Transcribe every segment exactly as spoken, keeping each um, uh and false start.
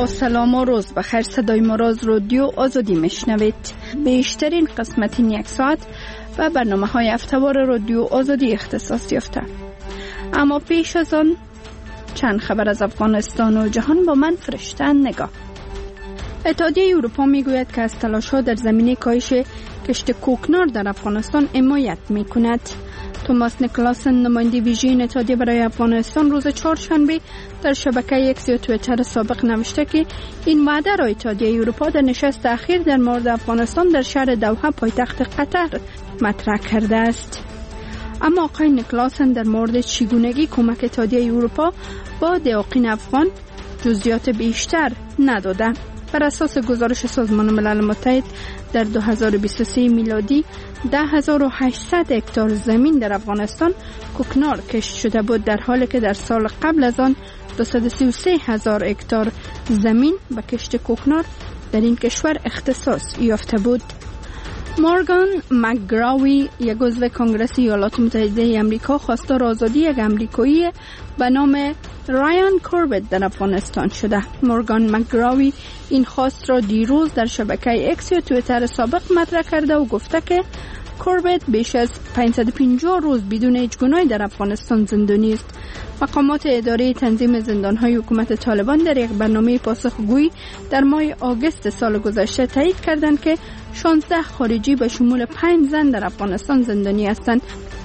سلام و روز بخیر. صدای ما را از رادیو آزادی میشنوید. بیشترین قسمت این یک ساعت و برنامه های هفته‌وار رادیو آزادی اختصاص یافته. اما پیش از آن چند خبر از افغانستان و جهان با من فرشته نگاه. اتحادیه اروپا میگوید که از تلاش‌ها در زمینه کاهش کشت کوکنار در افغانستان حمایت میکند. توماس نیکلاسن، نماینده ویژه اتحادیه برای افغانستان، روز چهارشنبه در شبکه اکس یا توییتر سابق نوشته که این وعده را اتحادیه اروپا در نشست اخیر در مورد افغانستان در شهر دوحه پایتخت قطر مطرح کرده است. اما آقای نیکلاسن در مورد چگونگی کمک اتحادیه اروپا با دهاقین افغان جزئیات بیشتر نداده. بر اساس گزارش سازمان ملل متحد در دو هزار و بیست و سه میلادی ده هزار و هشتصد هکتار زمین در افغانستان کوکنار کشت شده بود، در حالی که در سال قبل از آن دویست و سی و سه هزار هکتار زمین به کشت کوکنار در این کشور اختصاص یافته بود. مورگان مکگراوی، یک عضو کنگره ایالات متحده آمریکا، خواستار آزادی یک آمریکایی به نام رایان کوربت در افغانستان شده. مورگان مکگراوی این خواست را دیروز در شبکه اکس یا توییتر سابق مطرح کرده و گفته که کوربت بیش از پانصد و پنجاه روز بدون هیچ گناهی در افغانستان زندانی است. مقامات اداره تنظیم زندان‌های حکومت طالبان در یک برنامه پاسخگویی در ماه آگوست سال گذشته تایید کردند که شانزده خارجی به شمول پنج زن در افغانستان زندانی هستند.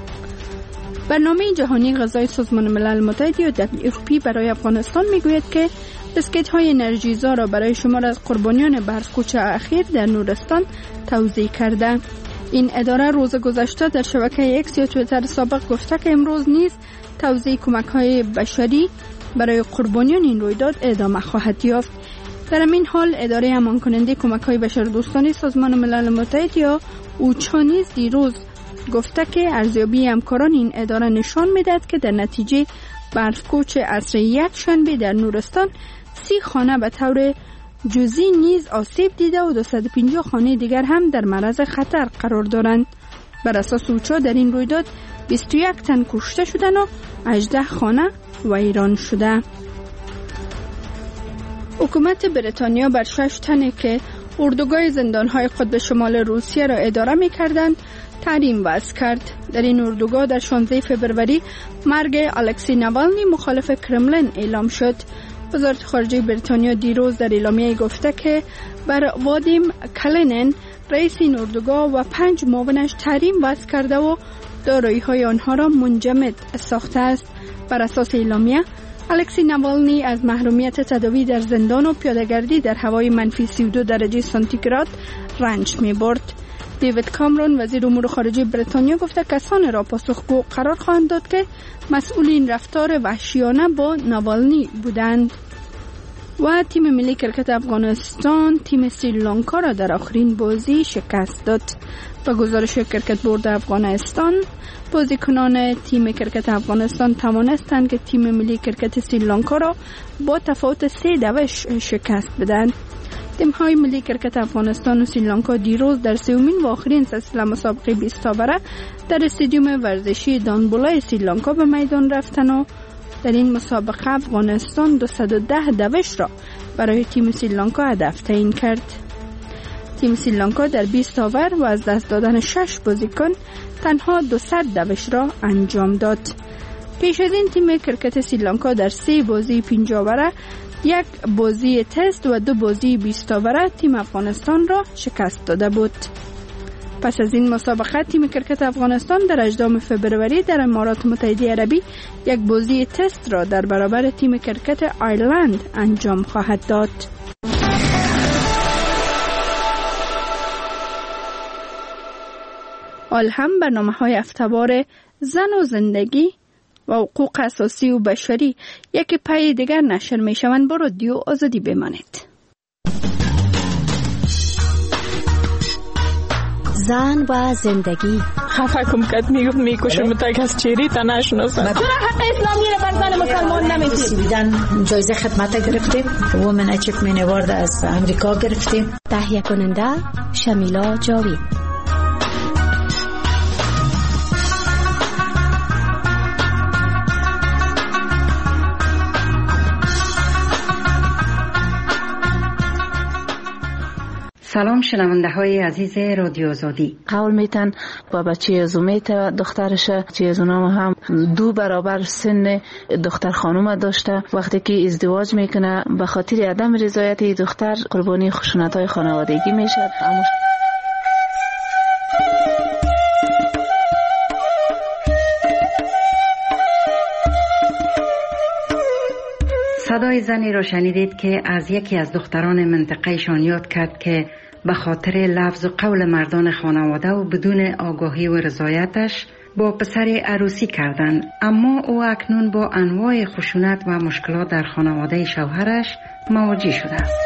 برنامه جهانی غذای سازمان ملل متحد یا دبلیو اف پی برای افغانستان میگوید که بسکت‌های انرژیزا را برای شمار از قربانیان برف‌کوچ اخیر در نورستان توزیع کرده. این اداره روز گذشته در شبکه اکس یا توییتر سابق گفته که امروز نیز توزیع کمک‌های بشری برای قربانیان این رویداد ادامه خواهد یافت. در این حال اداره امان کننده کمک‌های بشردوستانه سازمان ملل متحد یا اوچا نیز دیروز گفته که ارزیابی همکاران این اداره نشان می‌دهد که در نتیجه برف‌کوچ عصر یک شنبه در نورستان سی خانه به طور جزئی نیز آسیب دیده و دویست و پنجاه خانه دیگر هم در معرض خطر قرار دارند. بر اساس اوچا در این رویداد بیست و یک تن کشته شدند و هجده خانه ویران شده. حکومت بریتانیا بر شش تنی که اردوگاه زندان‌های قطب شمال روسیه را اداره می‌کردند تحریم وضع کرد. در این اردوگاه در شانزده فوریه مرگ الکسی ناوالنی مخالف کرملین اعلام شد. وزارت خارجه بریتانیا دیروز در اعلامیه گفته که بر وادیم کلینن رئیس این اردوگاه و پنج معاونش تحریم وضع کرده و دارایی‌های آنها را منجمد ساخته است. بر اساس اعلامیه الکسی ناوالنی از محرومیت تداوی در زندان و پیاده‌گردی در هوای منفی سی و دو درجه سانتیگراد رنج می‌برد. دیوید کامرون وزیر امور خارجه بریتانیا گفته کسانی را پاسخگو قرار خواهند داد که مسئولین رفتار وحشیانه با ناوالنی بودند. و تیم ملی کرکت افغانستان تیم سریلانکا را در آخرین بازی شکست داد. با گزارش کرکت بورد افغانستان، بازیکنان تیم کرکت افغانستان توانستند که تیم ملی کرکت سریلانکا را با تفاوت سه دوش شکست بدهند. تیم‌های ملی کرکت افغانستان و سریلانکا دیروز در سومین و آخرین سلسله مسابقه بیست تاوره در استادیوم ورزشی دانبولای سریلانکا به میدان رفتند و در این مسابقه افغانستان دویست و ده دوش را برای تیم سریلانکا هدف تعیین کرد. تیم سریلانکا در بیست تاور و از دست دادن شش بازیکن تنها دویست دوش را انجام داد. پیش از این تیم کرکت سریلانکا در سه بازی پنجاه اوره، یک بازی تست و دو بازی بیست اوره تیم افغانستان را شکست داده بود. پس از این مسابقه تیم کرکت افغانستان در هجدهم فوریه در امارات متحده عربی یک بازی تست را در برابر تیم کرکت آیرلند انجام خواهد داد. حال هم برنامه‌های هفته‌وار زن و زندگی و حقوق اساسی و بشری یک پای دیگر نشر می شوند. با رادیو آزادی بمانید. زن و زندگی. خفه کم کت میگفت میکشم تا از چیری تا نشناسم. چرا حق اسلامی رو بر زن مسلمان نمیدید؟ بیدن جایزه خدمت گرفتیم، وومن اچیومنت اوارد از امریکا گرفتیم. تهیه کننده شمیلا جاوید. سلام شنونده های عزیز رادیو آزادی. قول میتن با بچه ازومیت دخترشه چه از اونام هم دو برابر سن دختر خانوم داشته. وقتی که ازدواج میکنه به خاطر عدم رضایت دختر قربانی خشونت های خانوادگی میشه. صدای زنی را شنیدید که از یکی از دختران منطقه شان یاد کرد که به خاطر لفظ و قول مردان خانواده و بدون آگاهی و رضایتش با پسر عروسی کردند، اما او اکنون با انواع خشونت و مشکلات در خانواده شوهرش مواجه شده است.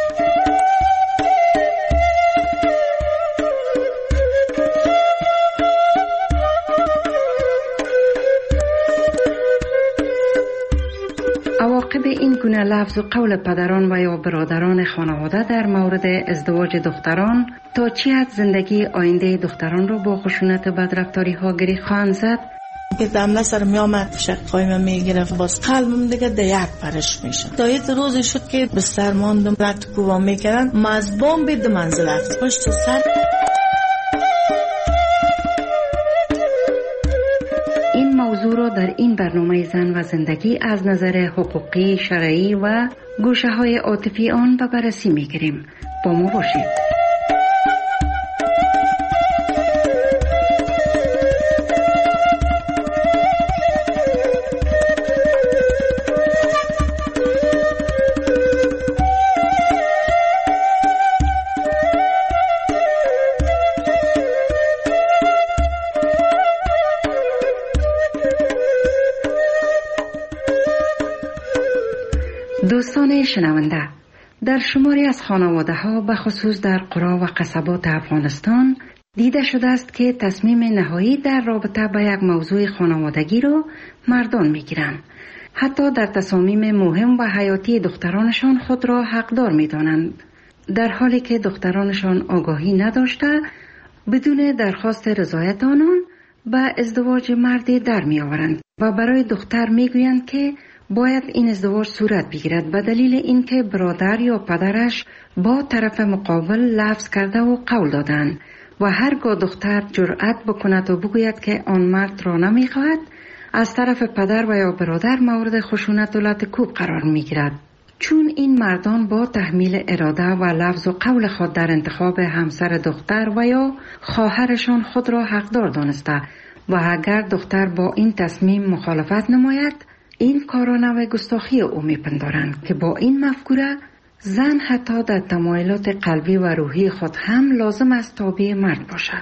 عواقب این گونه لفظ و قول پدران و یا برادران خانواده در مورد ازدواج دختران تا چی حد زندگی آینده دختران را با خشونت و بدرفتاری ها گره خواهند زد؟ که دمله سر می آمد شقای من می گرفت، باز قلبم دیگه دیک پرش میشه. تا یه روزی شد که بستر ماندم رد کوبا میکردن، مزبان بید منزلت پشت سر. موضوع را در این برنامه زن و زندگی از نظر حقوقی، شرعی و گوشه های عاطفی آن به بررسی می گیریم. با ما باشید. دوستان شنونده، در شماری از خانواده ها به خصوص در قرا و قصبات افغانستان دیده شده است که تصمیم نهایی در رابطه با یک موضوع خانوادگی را مردان می گیرند. حتی در تصامیم مهم و حیاتی دخترانشان خود را حقدار می دانند، در حالی که دخترانشان آگاهی نداشته بدون درخواست رضایت آنان به ازدواج مردی در می آورند و برای دختر می گویند که باید این ازدواج صورت بگیرد به دلیل اینکه برادر یا پدرش با طرف مقابل لفظ کرده و قول دادند و هرگاه دختر جرأت بکند و بگوید که آن مرد را نمیخواهد، از طرف پدر و یا برادر مورد خشونت و لطکوب قرار میگیرد. چون این مردان با تحمیل اراده و لفظ و قول خود در انتخاب همسر دختر و یا خواهرشان خود را حقدار دانسته و اگر دختر با این تصمیم مخالفت نماید، این کار را نوع گستاخی او میپندارند که با این مفکوره زن حتی در تمایلات قلبی و روحی خود هم لازم است تابع مرد باشد.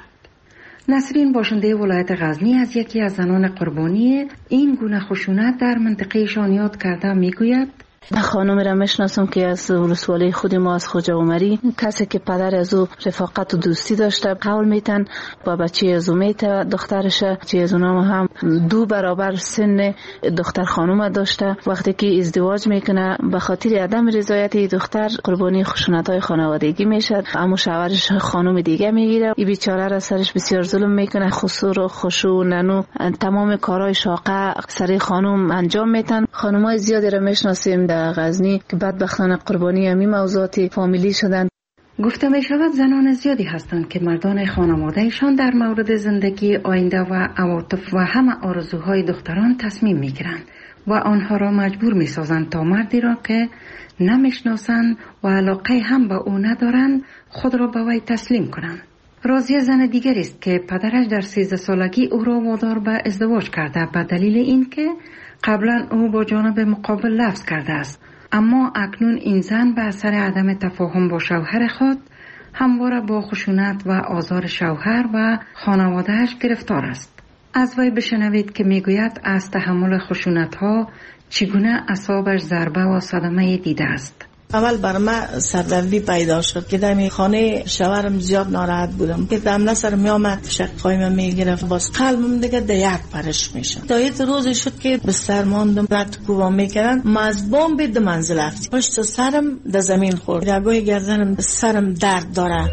نسرین باشنده ولایت غزنی از یکی از زنان قربانی این گونه خشونت در منطقه شان یاد کرده میگوید: خانم را میشناسم که از ولسوالی خود ما از خوجا عمری، کسی که پدر از او رفاقت و دوستی داشته، قول میتن با بچه ازومیت دخترشه چه از اونام هم دو برابر سن دختر خانوم داشته. وقتی که ازدواج میکنه به خاطر عدم رضایت دختر قربانی خشونت های خانوادگی میشه، اما شوهرش خانوم دیگه میگیره. این بیچاره را سرش بسیار ظلم میکنه، خسور و خشوع ننو تمام کارهای شاقه سر خانوم انجام میتن. خانمای زیادی را میشناسیم غزنی که بدبختانه قربانی همین موضوعات فامیلی شدند. گفته می شود زنان زیادی هستند که مردان خانوادهشان در مورد زندگی آینده و عواطف و همه آرزوهای دختران تصمیم می گیرند و آنها را مجبور می سازند تا مردی را که نمیشناسند و علاقه هم به او ندارند خود را به وی تسلیم کنند. راضیه زن دیگری است که پدرش در سیزده سالگی او را وادار به ازدواج کرده به دلیل اینکه قبلا او با جانب مقابل لفظ کرده است، اما اکنون این زن به اثر عدم تفاهم با شوهر خود همواره با خشونت و آزار شوهر و خانوادهش گرفتار است. از وی بشنوید که میگوید از تحمل خشونت ها چگونه اعصابش ضربه و صدمه دیده است. اول بر من سردردی پیدا شد که در خانه شوهرم زیاد ناراحت بودم که دمله سر می آمد شقای من می گرفت، باز قلبم دیگه دیک پرش میشه. تا یه روزی شد که بستر ماندم رد کوبا میکردن، مزبان بید منزلت پشت سرم در زمین خورد، رگای گردنم سرم درد داره.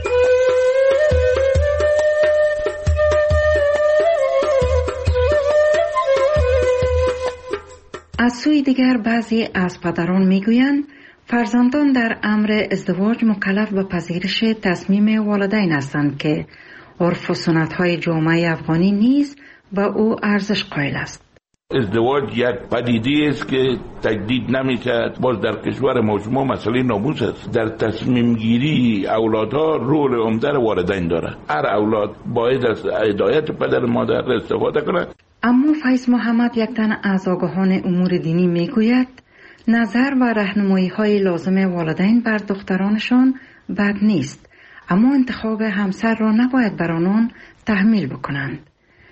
از سوی دیگر بعضی از پدران میگویند فرزندان در امر ازدواج مکلف به پذیرش تصمیم والدین هستند که عرف و سنت‌های جامعه افغانی نیز به او ارزش قائل است. ازدواج یک پدیده است که تجدید نمی‌شود. باز در کشور ما شما مسئله ناموس است. در تصمیم گیری اولادها رول عمده والدین دارد. هر اولاد باید از هدایت پدر مادر استفاده کند. اما فیض محمد، یک تن از آگاهان امور دینی، میگوید نظر و راهنمایی‌های لازم والدین بر دخترانشان بد نیست، اما انتخاب همسر را نباید بر آنان تحمیل بکنند.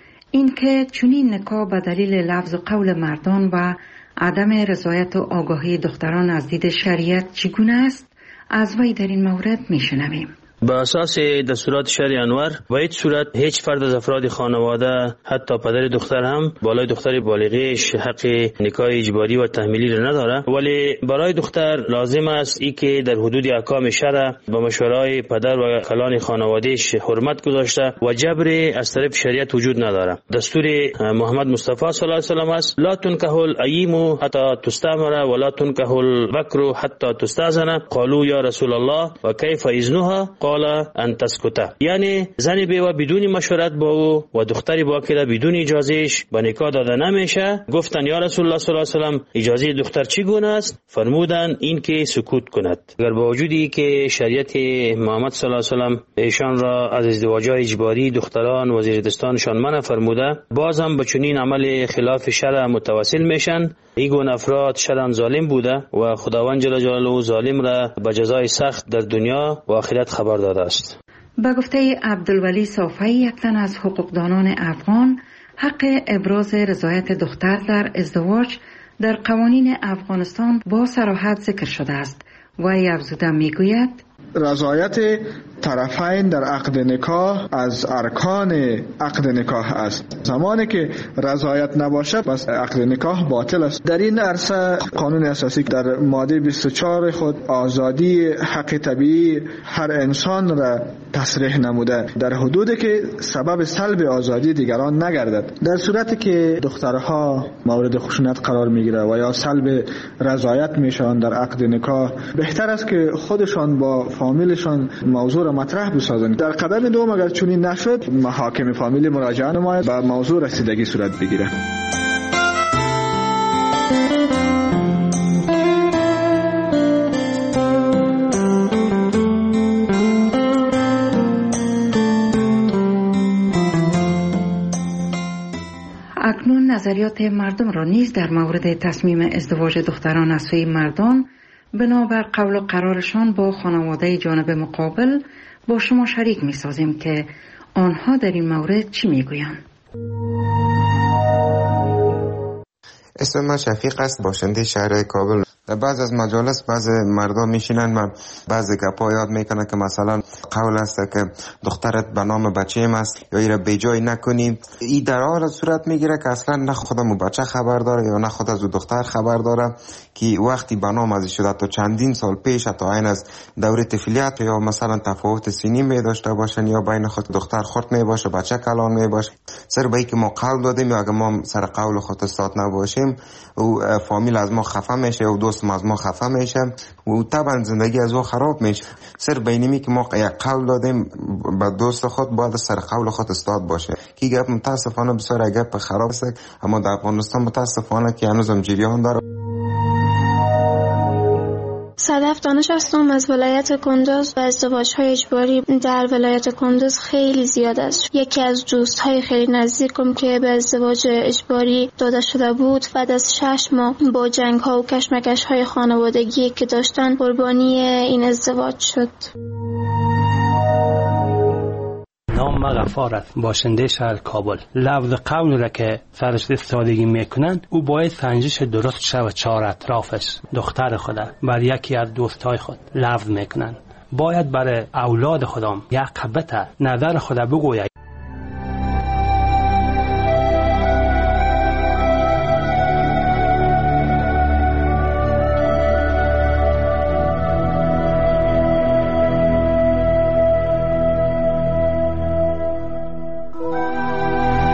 اینکه چنین نکاح به دلیل لفظ و قول مردان و عدم رضایت و آگاهی دختران از دید شریعت چگونه است، از وی در این مورد میشنویم. با اساس دستورات شرع انور و هیچ صورت هیچ فرد از افراد خانواده، حتی پدر دختر هم بالای دختر بالغیش حق نکاح اجباری و تحمیلی را نداره، ولی برای دختر لازم است ای که در حدود احکام شرع با مشورای پدر و کلان خانوادهش حرمت گذاشته و جبر از طرف شریعت وجود نداره. دستور محمد مصطفی صلی الله علیه و سلم است: لا تنکح الاییم حتی تستعمر ولا تنکح البکر حتی تستأذن. قالوا یا رسول الله و کیف اذنها؟ قال ان تسکت. یعنی زن بیوه بدون مشورت با او و دختری باکره بدون اجازهش به نکاح داده نمیشه. گفتن یا رسول الله صلی الله علیه و سلم اجازه دختر چگونه است؟ فرمودن این که سکوت کند. اگر با وجودی که شریعت محمد صلی الله علیه و سلم ایشان را از ازدواج اجباری دختران و زیردستانشان منع فرموده، باز هم به چنین عمل خلاف شرع متوسل میشن. این گونه افراد شرعاً ظالم بوده و خداوند جل جلاله ظالم را به جزای سخت در دنیا و آخرت خبر داده است. به گفته عبدالولی صافی، یک تن از حقوقدانان افغان، حق ابراز رضایت دختر در ازدواج در قوانین افغانستان با صراحت ذکر شده است و افزوده میگوید رضایت طرفین در عقد نکاح از ارکان عقد نکاح است. زمانی که رضایت نباشه بس عقد نکاح باطل است. در این عرصه قانون اساسی در ماده بیست و چهار خود آزادی حق طبیعی هر انسان را تصریح نموده، در حدودی که سبب سلب آزادی دیگران نگردد. در صورتی که دخترها مورد خشونت قرار میگیره و یا سلب رضایت میشن در عقد نکاح، بهتر است که خودشان با فامیلشان موضوع را مطرح بسازند. در قدم دوم اگر چنین نشد، محاکم فامیلی مراجعه نماید و موضوع رسیدگی صورت بگیره. اکنون نظریات مردم را نیز در مورد تصمیم ازدواج دختران از سوی مردان بنابر قول و قرارشان با خانواده جانب مقابل با شما شریک می سازیم که آنها در این مورد چی می گویند. اسم من شفیق است، باشنده شهر کابل. در بعض از مجالس بعض مردم میشینن و بعض گپا یاد میکنن که مثلا قول است که دخترت به نام بچه‌م است یا ایره به جای نکنیم. این در حال صورت میگیره که اصلا نه خودمو بچه خبر داره یا نه خود از دختر خبر داره که وقتی به نام ازش شده تا چندین سال پیش، تا این از دوره طفولیت یا مثلا تفاوت سنی می داشته باشن یا بین خود دختر خرد می باشه بچه کلان می باشه. سر به اینکه ما قول دادیم یا اگه ما سر قول خود استاد نباشیم و فامیل از ما خفه میشه و دوست ما از ما خفه میشه و طبعا زندگی از او خراب میشه. سر بینیمی که ما یک قول دادیم به دوست خود باید سر قول خود استاد باشه که گپ متاسفانه بسیار گپ خراب است، اما در افغانستان متاسفانه که هنوزم جریان داره. صدف دانش هستم از ولایت کندوز و ازدواج‌های اجباری در ولایت کندوز خیلی زیاد است. یکی از دوست‌های خیلی نزدیکم که به ازدواج اجباری داده شده بود بعد از شش ماه با جنگ‌ها و کشمکش‌های خانوادگی که داشتن قربانی این ازدواج شد. نام غفار است، باشنده شهر کابل. لفظ قول را که سرش استفاده میکنن او باید سنجش درست شود. چهار اطرافش دختر خود بر یکی از دوستای خود لفظ میکنن. باید برای اولاد خودم یک قبطه نظر خود بگوید.